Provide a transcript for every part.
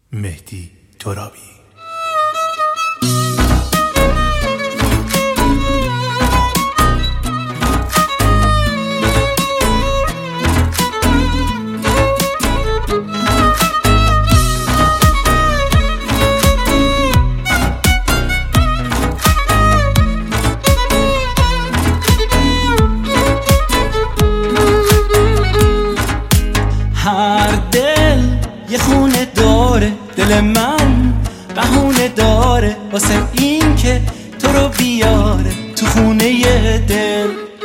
مهدی ترابی. هر دل یه خونه داره، دل من بهونه داره واسه این که تو رو بیاره تو خونه دل.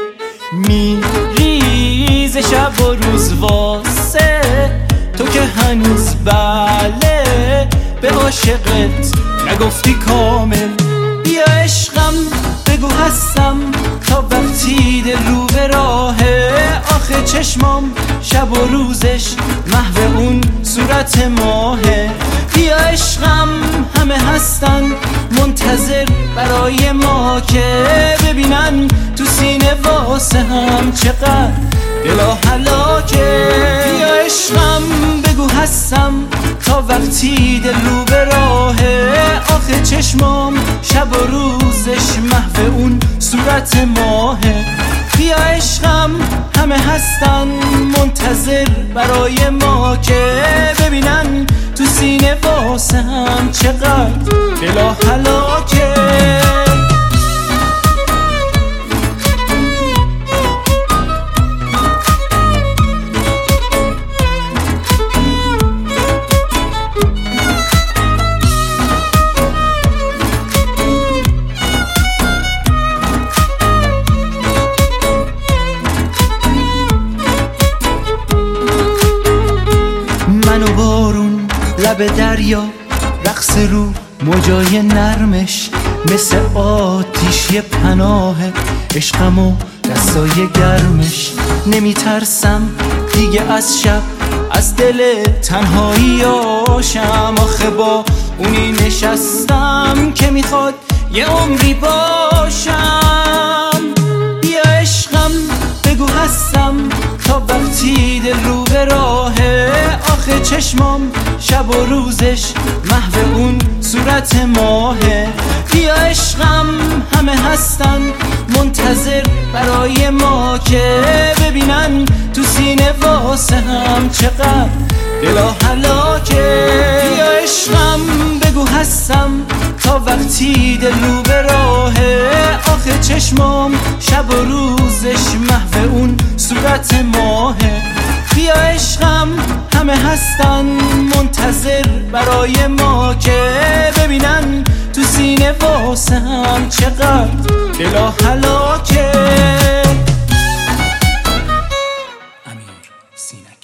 میریزه شب و روز واسه تو که هنوز بله به عاشقت نگفتی کامل. بیا عشقم بگو هستم تا وقتی دل رو به راهه. آخه چشمام شب و روزش محو اون صورت ماهه. بیا عشقم همه هستن منتظر برای ما که ببینن تو سینه واسه هم چقدر دلا هلاکه. بیا عشقم بگو هستم تا وقتی دل رو به راهه. آخه چشمام شب و روزش محو اون صورت ماهه. بیا عشقم همه هستن منتظر برای ما که ببینن تو سینه واسه هم چقدر دلا هلاکه. من و بارون لب دریا رقص رو موجای نرمش مثل آتیش یه پناه عشقم و دستای گرمش. نمیترسم دیگه از شب از دل تنهایی آشم. آخه با اونی نشستم که میخواد یه عمری باشم. بیا عشقم بگو هستم تا وقتی دل رو به راهه. آخه چشمام شب و روزش محو اون صورت ماهه. بیا عشقم همه هستن منتظر برای ما که ببینن تو سینه واسه هم چقدر دلا هلاکه. بیا عشقم بگو هستم تا وقتی دل رو به راهه. آخه چشمام شب و روزش محو اون صورت ماهه. بیا عشقم همه هستن منتظر برای ما که ببینن تو سینه واسه هم چقدر دلا هلاکه. امیر سینک.